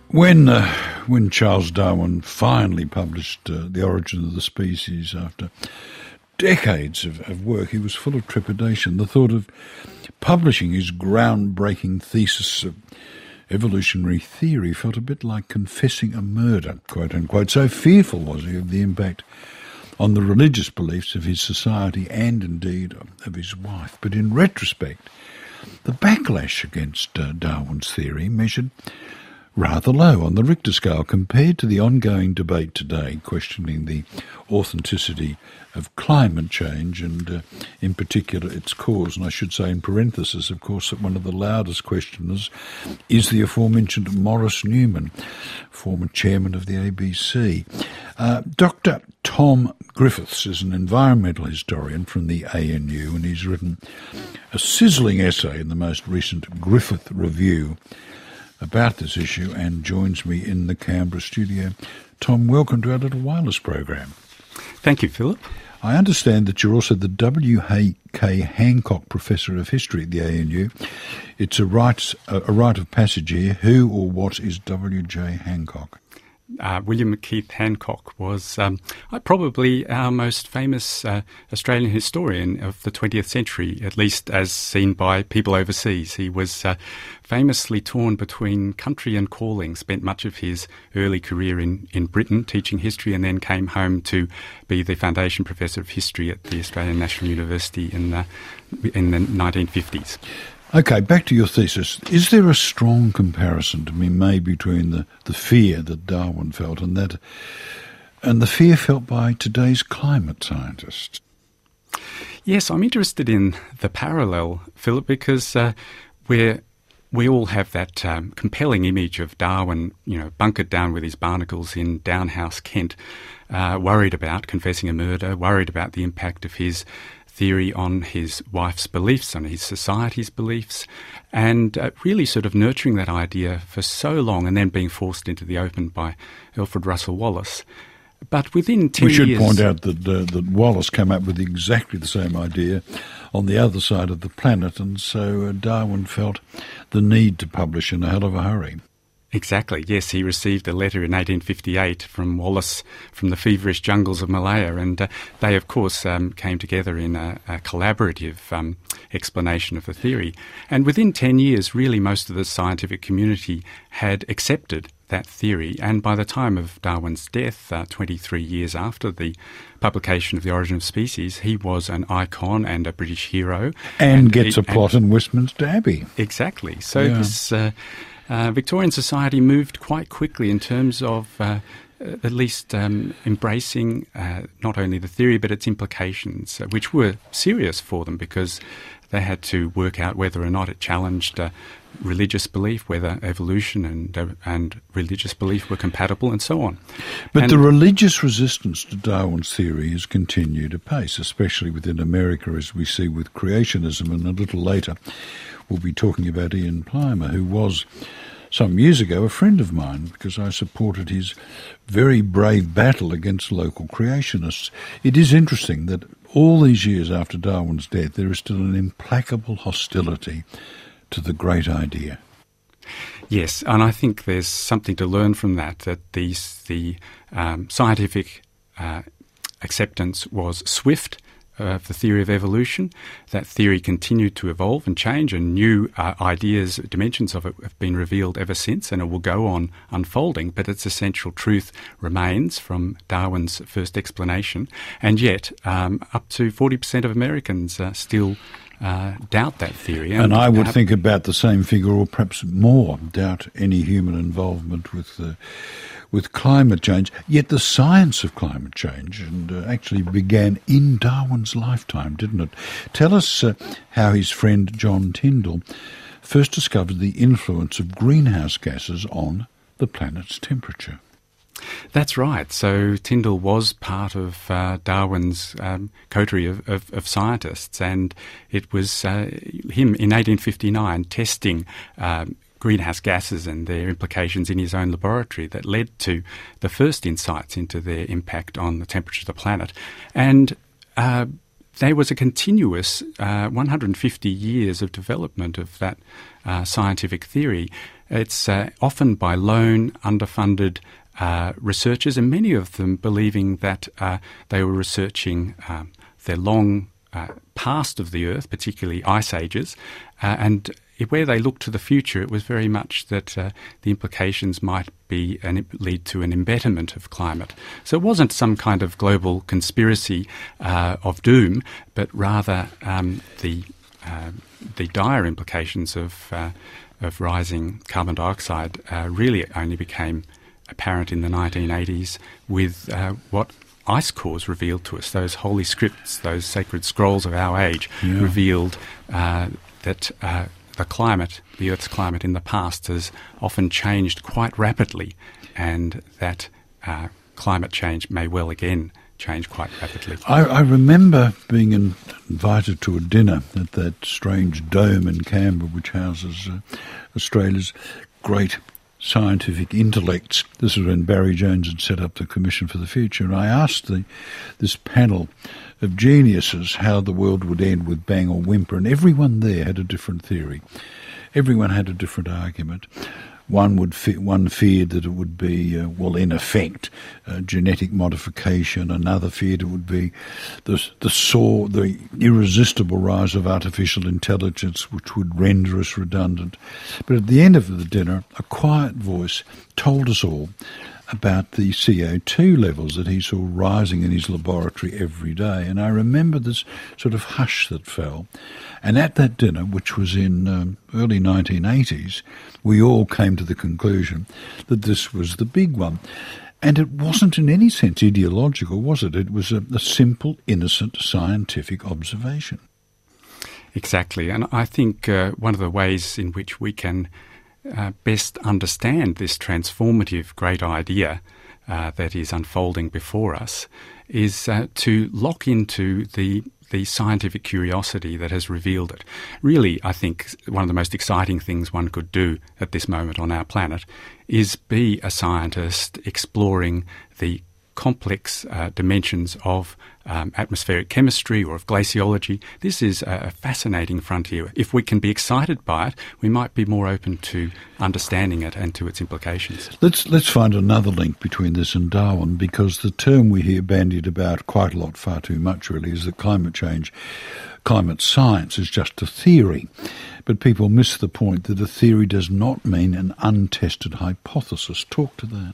When Charles Darwin finally published The Origin of the Species after decades of work, he was full of trepidation. The thought of publishing his groundbreaking thesis of evolutionary theory felt a bit like confessing a murder, quote unquote. So fearful was he of the impact on the religious beliefs of his society and indeed of his wife. But in retrospect, the backlash against Darwin's theory measured rather low on the Richter scale compared to the ongoing debate today questioning the authenticity of climate change and in particular its cause. And I should say in parenthesis, of course, that one of the loudest questioners is the aforementioned Maurice Newman, former chairman of the ABC. Dr. Tom Griffiths is an environmental historian from the ANU, and he's written a sizzling essay in the most recent Griffith Review about this issue and joins me in the Canberra studio. Tom, welcome to our little wireless program. Thank you, Philip. I understand that you're also the W.K. Hancock Professor of History at the ANU. It's a rite of passage here. Who or what is W.J. Hancock? William Keith Hancock was probably our most famous Australian historian of the 20th century, at least as seen by people overseas. He was famously torn between country and calling, spent much of his early career in Britain teaching history, and then came home to be the Foundation Professor of History at the Australian National University in the 1950s. Okay, back to your thesis. Is there a strong comparison to be made between the fear that Darwin felt and the fear felt by today's climate scientists? Yes, I'm interested in the parallel, Philip, because we all have that compelling image of Darwin, bunkered down with his barnacles in Downhouse, Kent, worried about confessing a murder, worried about the impact of his theory on his wife's beliefs, on his society's beliefs, and really sort of nurturing that idea for so long and then being forced into the open by Alfred Russel Wallace. But within 10 years... We should point out that Wallace came up with exactly the same idea on the other side of the planet, and so Darwin felt the need to publish in a hell of a hurry. Exactly, yes. He received a letter in 1858 from Wallace from the feverish jungles of Malaya, and they, of course, came together in a collaborative explanation of the theory. And within 10 years, really, most of the scientific community had accepted that theory, and by the time of Darwin's death, 23 years after the publication of The Origin of Species, he was an icon and a British hero. And gets a plot in Westminster Abbey. Exactly. So this... Victorian society moved quite quickly in terms of at least embracing not only the theory but its implications, which were serious for them because they had to work out whether or not it challenged religious belief, whether evolution and religious belief were compatible, and so on. But the religious resistance to Darwin's theory has continued apace, especially within America, as we see with creationism. And a little later, we'll be talking about Ian Plimer, who was some years ago a friend of mine because I supported his very brave battle against local creationists. It is interesting that all these years after Darwin's death, there is still an implacable hostility to the great idea. Yes, and I think there's something to learn from that the scientific acceptance was swift of the theory of evolution. That theory continued to evolve and change, and new ideas, dimensions of it have been revealed ever since, and it will go on unfolding, but its essential truth remains from Darwin's first explanation. And yet, up to 40% of Americans still doubt that theory. And I would think about the same figure, or perhaps more, doubt any human involvement with climate change. Yet the science of climate change actually began in Darwin's lifetime, didn't it? Tell us how his friend John Tyndall first discovered the influence of greenhouse gases on the planet's temperature. That's right. So Tyndall was part of Darwin's coterie of scientists, and it was him in 1859 testing greenhouse gases and their implications in his own laboratory that led to the first insights into their impact on the temperature of the planet. And there was a continuous 150 years of development of that scientific theory. It's often by lone, underfunded researchers, and many of them believing that they were researching the long past of the Earth, particularly ice ages, and where they looked to the future, it was very much that the implications might be and lead to an embetterment of climate. So it wasn't some kind of global conspiracy of doom, but rather the dire implications of rising carbon dioxide really only became apparent in the 1980s with what ice cores revealed to us. Those holy scripts, those sacred scrolls of our age, revealed that the climate, the Earth's climate in the past has often changed quite rapidly, and that climate change may well again change quite rapidly. I remember being invited to a dinner at that strange dome in Canberra which houses Australia's great scientific intellects. This was when Barry Jones had set up the Commission for the Future, and I asked this panel of geniuses how the world would end with bang or whimper, and everyone there had a different theory. Everyone had a different argument. One feared that it would be, in effect, genetic modification. Another feared it would be the irresistible rise of artificial intelligence, which would render us redundant. But at the end of the dinner, a quiet voice told us all about the CO2 levels that he saw rising in his laboratory every day. And I remember this sort of hush that fell. And at that dinner, which was in early 1980s, we all came to the conclusion that this was the big one. And it wasn't in any sense ideological, was it? It was a simple, innocent scientific observation. Exactly. And I think one of the ways in which we can best understand this transformative great idea that is unfolding before us is to lock into the scientific curiosity that has revealed it. Really, I think one of the most exciting things one could do at this moment on our planet is be a scientist exploring the complex dimensions of atmospheric chemistry or of glaciology. This is a fascinating frontier. If we can be excited by it, we might be more open to understanding it and to its implications. Let's find another link between this and Darwin, because the term we hear bandied about quite a lot, far too much really, is that climate science is just a theory. But people miss the point that a theory does not mean an untested hypothesis. Talk to that.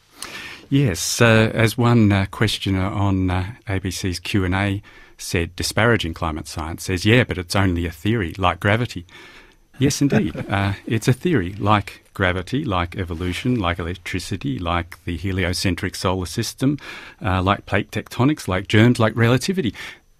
Yes, as one questioner on ABC's Q&A said, disparaging climate science, says, yeah, but it's only a theory, like gravity. Yes, indeed. It's a theory, like gravity, like evolution, like electricity, like the heliocentric solar system, like plate tectonics, like germs, like relativity.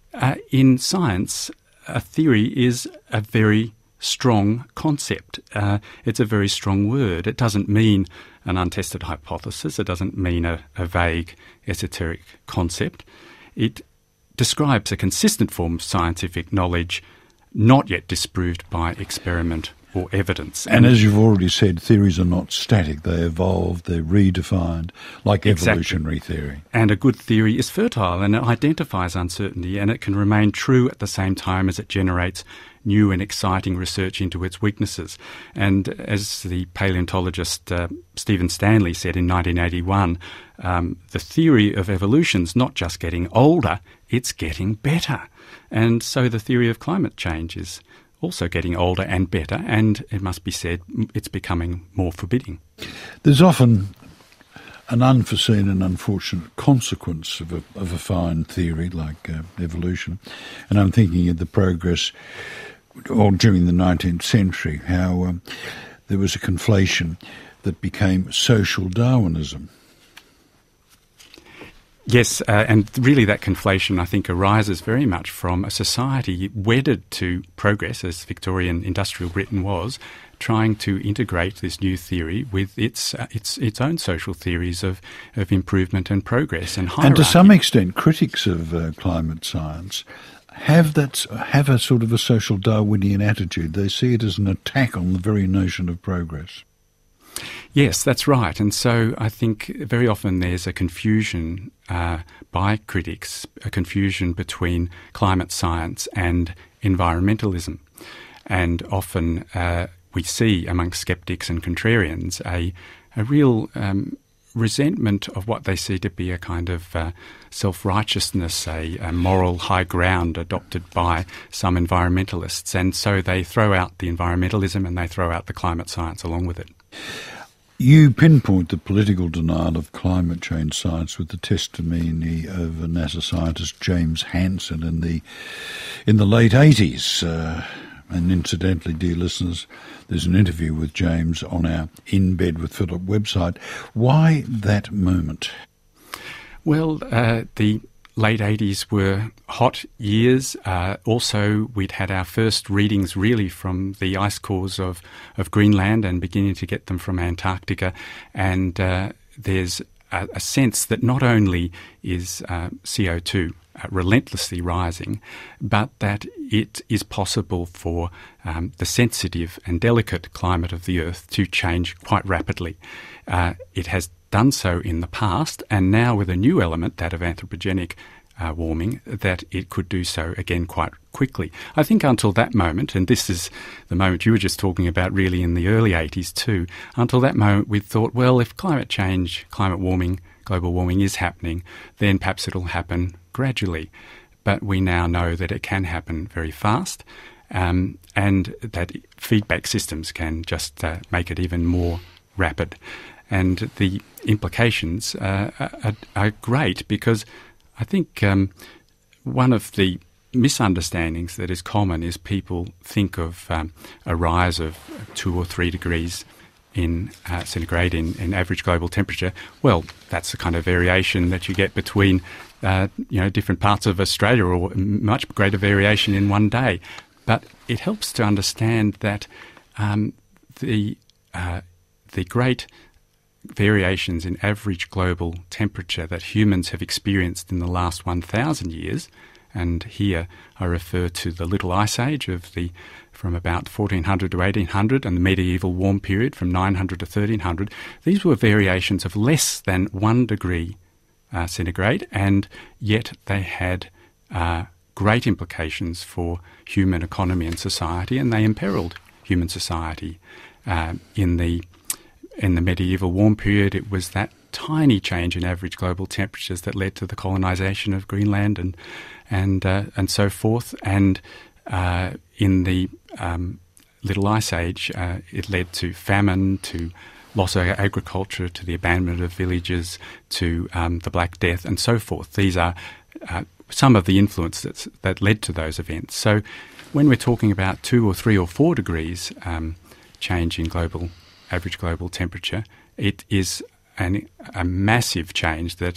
In science, a theory is a very strong concept. It's a very strong word. It doesn't mean an untested hypothesis. It doesn't mean a vague esoteric concept. It describes a consistent form of scientific knowledge not yet disproved by experiment or evidence. And as you've already said, theories are not static. They evolve, they're redefined, like evolutionary theory. And a good theory is fertile, and it identifies uncertainty, and it can remain true at the same time as it generates new and exciting research into its weaknesses. And as the paleontologist Stephen Stanley said in 1981, the theory of evolution's not just getting older, it's getting better. And so the theory of climate change is also getting older and better, and it must be said, it's becoming more forbidding. There's often an unforeseen and unfortunate consequence of a fine theory like evolution, and I'm thinking of the progress all during the 19th century, how there was a conflation that became social Darwinism. Yes, and really that conflation, I think, arises very much from a society wedded to progress, as Victorian industrial Britain was, trying to integrate this new theory with its own social theories of improvement and progress and hierarchy. And to some extent, critics of climate science have a sort of a social Darwinian attitude. They see it as an attack on the very notion of progress. Yes, that's right. And so I think very often there's a confusion by critics, a confusion between climate science and environmentalism. And often we see amongst skeptics and contrarians a real resentment of what they see to be a kind of self-righteousness, a moral high ground adopted by some environmentalists. And so they throw out the environmentalism and they throw out the climate science along with it. You pinpoint the political denial of climate change science with the testimony of NASA scientist James Hansen in the late 80s. And incidentally, dear listeners, there's an interview with James on our In Bed with Philip website. Why that moment? Well, the late 80s were hot years. Also, we'd had our first readings really from the ice cores of Greenland and beginning to get them from Antarctica. And there's a sense that not only is CO2 relentlessly rising, but that it is possible for the sensitive and delicate climate of the Earth to change quite rapidly. It has done so in the past, and now with a new element, that of anthropogenic warming, that it could do so again quite quickly. I think until that moment, and this is the moment you were just talking about really in the early 80s too, until that moment we thought, well, if climate change, climate warming, global warming is happening, then perhaps it'll happen gradually. But we now know that it can happen very fast, and that feedback systems can just make it even more rapid. And the implications are great, because I think one of the misunderstandings that is common is people think of a rise of 2 or 3 degrees in centigrade in average global temperature. Well, that's the kind of variation that you get between different parts of Australia, or much greater variation in one day. But it helps to understand that the great variations in average global temperature that humans have experienced in the last 1,000 years, and here I refer to the Little Ice Age from about 1400 to 1800 and the medieval warm period from 900 to 1300, these were variations of less than 1 degree centigrade, and yet they had great implications for human economy and society, and they imperiled human society. In the medieval warm period, it was that tiny change in average global temperatures that led to the colonisation of Greenland and so forth. And in the Little Ice Age, it led to famine, to loss of agriculture, to the abandonment of villages, to the Black Death, and so forth. These are some of the influence that led to those events. So when we're talking about 2 or 3 or 4 degrees change in average global temperature, it is a massive change that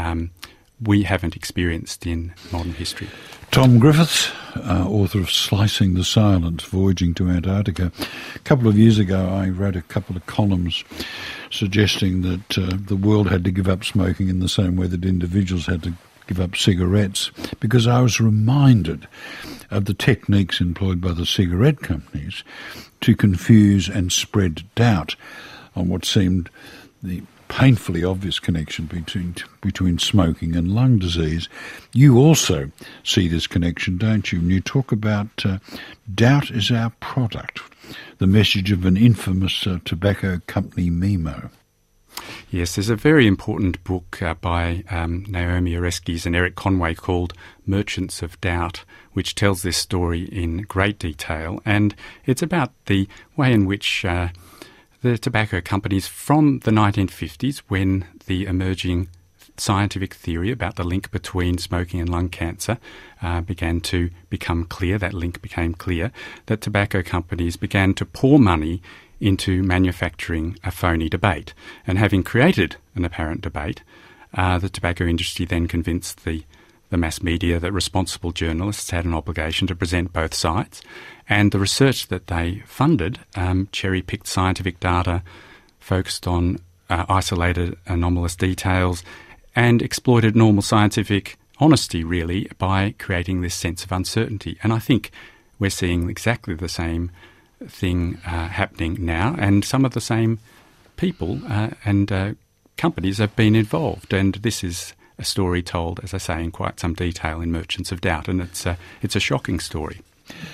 we haven't experienced in modern history. Tom Griffiths, author of Slicing the Silence, Voyaging to Antarctica. A couple of years ago I wrote a couple of columns suggesting that the world had to give up smoking in the same way that individuals had to give up cigarettes, because I was reminded of the techniques employed by the cigarette companies to confuse and spread doubt on what seemed the painfully obvious connection between smoking and lung disease. You also see this connection, don't you? And you talk about doubt is our product, the message of an infamous tobacco company, Memo. Yes, there's a very important book by Naomi Oreskes and Eric Conway called Merchants of Doubt, which tells this story in great detail. And it's about the way in which the tobacco companies from the 1950s, when the emerging scientific theory about the link between smoking and lung cancer began to become clear, that link became clear, that tobacco companies began to pour money into manufacturing a phony debate. And having created an apparent debate, the tobacco industry then convinced the mass media that responsible journalists had an obligation to present both sides. And the research that they funded cherry-picked scientific data, focused on isolated anomalous details, and exploited normal scientific honesty, really, by creating this sense of uncertainty. And I think we're seeing exactly the same thing happening now, and some of the same people and companies have been involved. And this is a story told, as I say, in quite some detail in Merchants of Doubt, and it's a shocking story.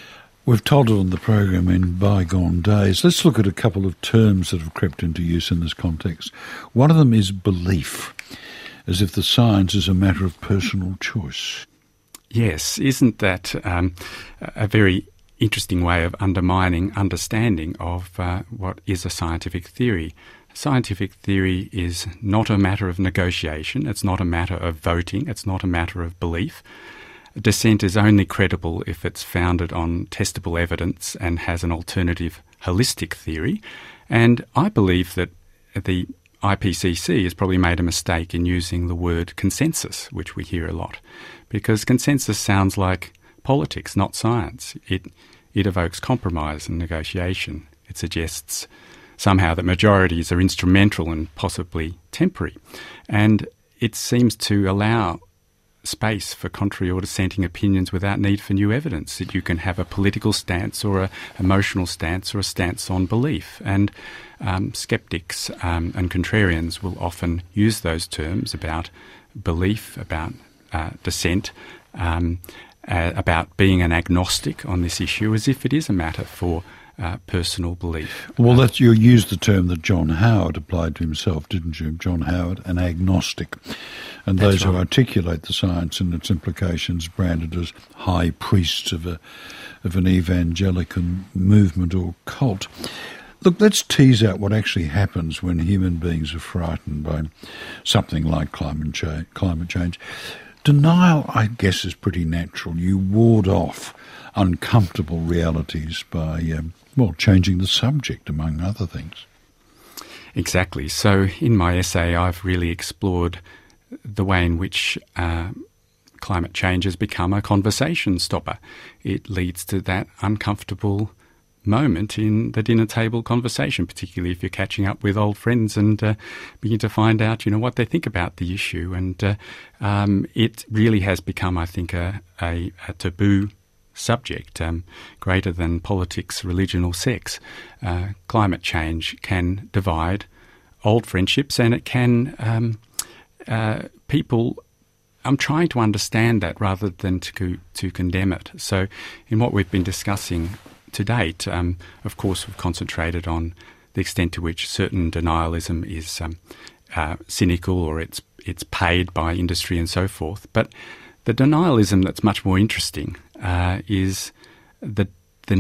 We've told it on the program in bygone days. Let's look at a couple of terms that have crept into use in this context. One of them is belief, as if the science is a matter of personal choice. Yes, isn't that a very interesting way of undermining understanding of what is a scientific theory? Scientific theory is not a matter of negotiation, it's not a matter of voting, it's not a matter of belief. Dissent is only credible if it's founded on testable evidence and has an alternative holistic theory. And I believe that the IPCC has probably made a mistake in using the word consensus, which we hear a lot, because consensus sounds like politics, not science. It evokes compromise and negotiation. It suggests somehow that majorities are instrumental and possibly temporary. And it seems to allow space for contrary or dissenting opinions without need for new evidence, that you can have a political stance or an emotional stance or a stance on belief. And skeptics and contrarians will often use those terms about belief, about dissent, about being an agnostic on this issue as if it is a matter for personal belief. Well, you used the term that John Howard applied to himself, didn't you? John Howard, an agnostic. And those who articulate the science and its implications branded as high priests of an evangelical movement or cult. Look, let's tease out what actually happens when human beings are frightened by something like climate change. Denial, I guess, is pretty natural. You ward off uncomfortable realities by, changing the subject, among other things. Exactly. So in my essay, I've really explored the way in which climate change has become a conversation stopper. It leads to that uncomfortable moment in the dinner table conversation, particularly if you're catching up with old friends and begin to find out, what they think about the issue. And it really has become, I think, a taboo subject, greater than politics, religion or sex. Climate change can divide old friendships, and it can people. I'm trying to understand that rather than to condemn it. So in what we've been discussing to date, of course, we've concentrated on the extent to which certain denialism is cynical or it's paid by industry and so forth. But the denialism that's much more interesting is the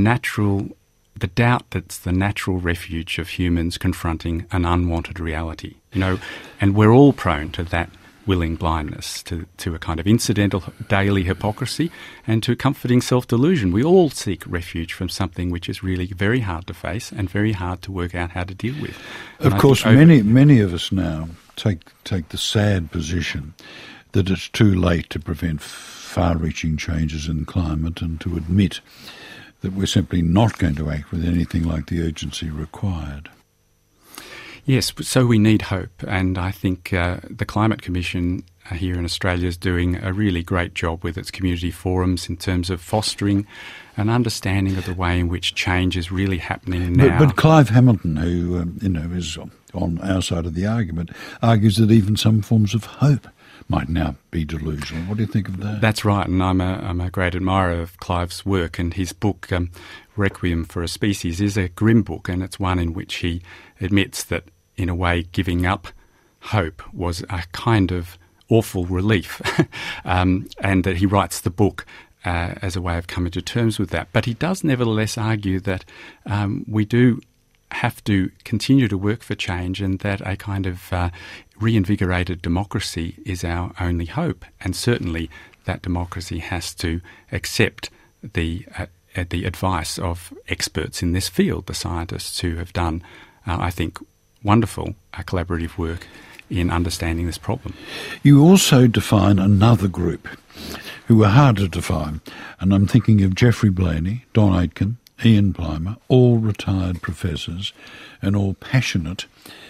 doubt that's the natural refuge of humans confronting an unwanted reality. And we're all prone to that willing blindness, to a kind of incidental daily hypocrisy and to comforting self-delusion. We all seek refuge from something which is really very hard to face and very hard to work out how to deal with. Of course, many of us now take the sad position that it's too late to prevent far-reaching changes in climate and to admit that we're simply not going to act with anything like the urgency required. Yes, so we need hope, and I think the Climate Commission here in Australia is doing a really great job with its community forums in terms of fostering an understanding of the way in which change is really happening now. But Clive Hamilton, who is on our side of the argument, argues that even some forms of hope might now be delusional. What do you think of that? That's right, and I'm a great admirer of Clive's work, and his book, Requiem for a Species, is a grim book, and it's one in which he admits that, in a way, giving up hope was a kind of awful relief, and that he writes the book as a way of coming to terms with that. But he does nevertheless argue that we do have to continue to work for change, and that a kind of reinvigorated democracy is our only hope. And certainly that democracy has to accept the advice of experts in this field, the scientists who have done, I think, wonderful collaborative work in understanding this problem. You also define another group who are hard to define, and I'm thinking of Geoffrey Blainey, Don Aitken, Ian Plimer, all retired professors and all passionate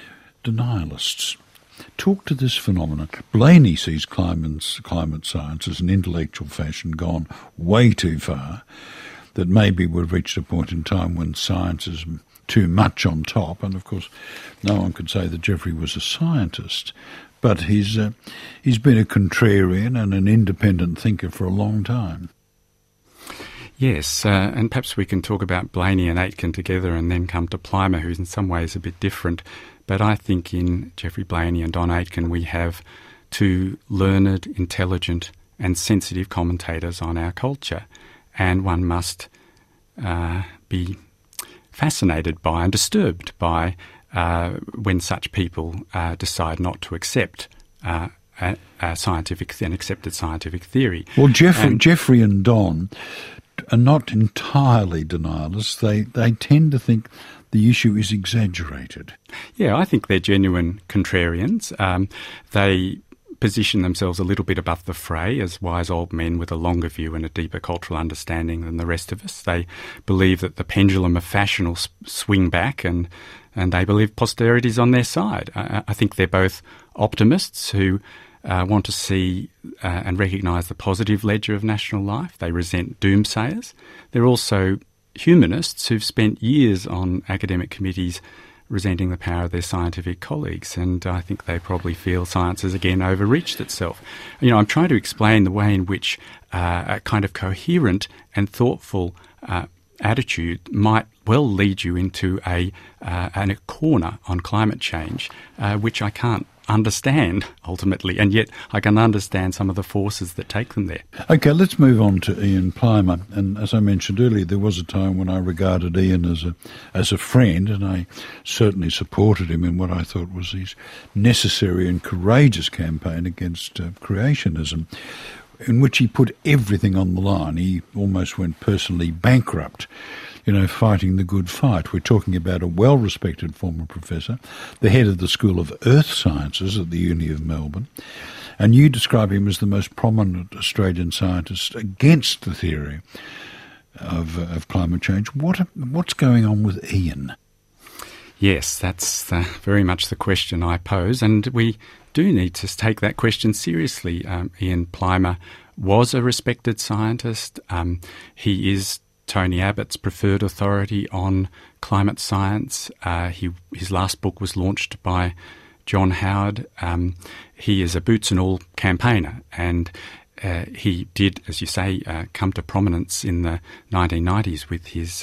denialists. Talk to this phenomenon. Blainey sees climate science as an intellectual fashion gone way too far, that maybe we've reached a point in time when science is too much on top, and of course no one could say that Geoffrey was a scientist, but he's been a contrarian and an independent thinker for a long time. Yes, and perhaps we can talk about Blaney and Aitken together and then come to Plimer, who's in some ways a bit different. But I think in Geoffrey Blaney and Don Aitken we have two learned, intelligent and sensitive commentators on our culture. And one must be fascinated by and disturbed by when such people decide not to accept an accepted scientific theory. Well, Geoffrey and Don are not entirely denialists. They tend to think the issue is exaggerated. Yeah, I think they're genuine contrarians. They position themselves a little bit above the fray as wise old men with a longer view and a deeper cultural understanding than the rest of us. They believe that the pendulum of fashion will swing back, and they believe posterity's on their side. I think they're both optimists who want to see and recognise the positive ledger of national life. They resent doomsayers. They're also humanists who've spent years on academic committees resenting the power of their scientific colleagues, and I think they probably feel science has again overreached itself. You know, I'm trying to explain the way in which a kind of coherent and thoughtful attitude might well lead you into a corner on climate change, which I can't understand ultimately, and yet I can understand some of the forces that take them there. Okay, let's move on to Ian Plimer. And as I mentioned earlier, there was a time when I regarded Ian as a friend, and I certainly supported him in what I thought was his necessary and courageous campaign against creationism, in which he put everything on the line. He almost went personally bankrupt, fighting the good fight. We're talking about a well-respected former professor, the head of the School of Earth Sciences at the Uni of Melbourne, and you describe him as the most prominent Australian scientist against the theory of climate change. What's going on with Ian? Yes, that's very much the question I pose, and we do need to take that question seriously. Ian Plimer was a respected scientist. He is Tony Abbott's preferred authority on climate science. His last book was launched by John Howard. He is a boots and all campaigner, and he did, as you say, come to prominence in the 1990s with his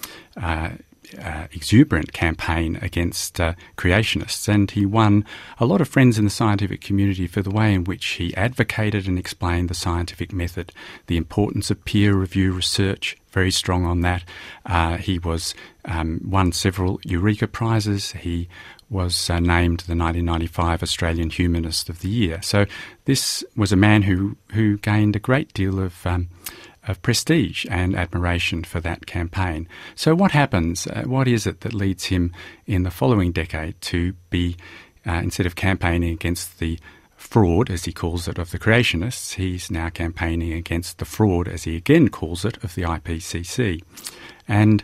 exuberant campaign against creationists, and he won a lot of friends in the scientific community for the way in which he advocated and explained the scientific method, the importance of peer review research, very strong on that. He was won several Eureka Prizes. He was named the 1995 Australian Humanist of the Year. So this was a man who gained a great deal of prestige and admiration for that campaign. So what happens? What is it that leads him in the following decade to be, instead of campaigning against the fraud, as he calls it, of the creationists, he's now campaigning against the fraud, as he again calls it, of the IPCC. And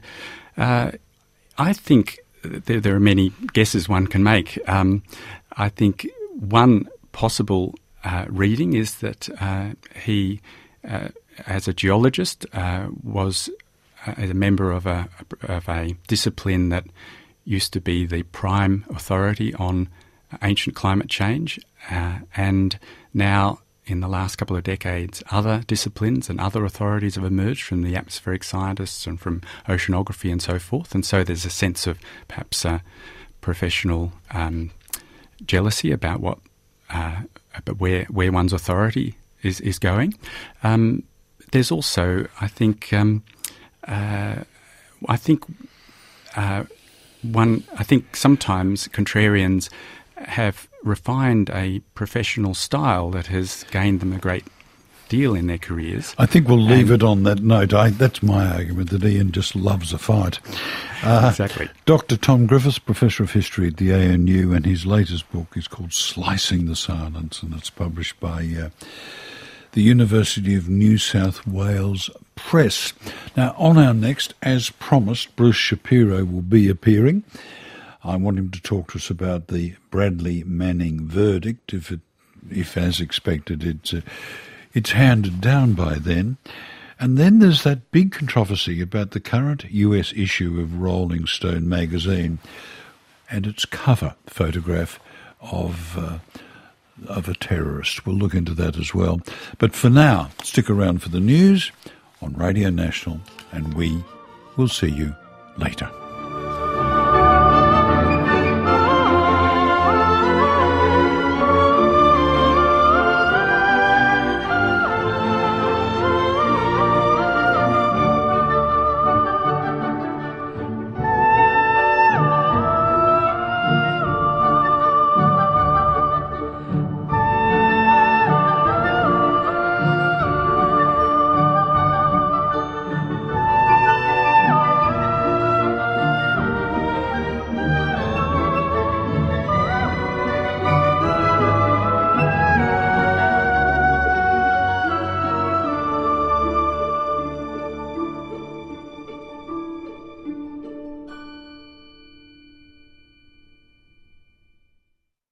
I think there are many guesses one can make. I think one possible reading is that he, as a geologist, was as a member of a discipline that used to be the prime authority on ancient climate change, and now in the last couple of decades other disciplines and other authorities have emerged from the atmospheric scientists and from oceanography and so forth, and so there's a sense of perhaps professional jealousy about where one's authority is going. There's also, I think sometimes contrarians have refined a professional style that has gained them a great deal in their careers. I think we'll leave it on that note. That's my argument, that Ian just loves a fight. Exactly. Dr. Tom Griffiths, Professor of History at the ANU, and his latest book is called Slicing the Silence, and it's published by the University of New South Wales Press. Now, on our next, as promised, Bruce Shapiro will be appearing. I want him to talk to us about the Bradley Manning verdict, if as expected, it's handed down by then. And then there's that big controversy about the current US issue of Rolling Stone magazine and its cover photograph of a terrorist. We'll look into that as well. But for now, stick around for the news on Radio National, and we will see you later.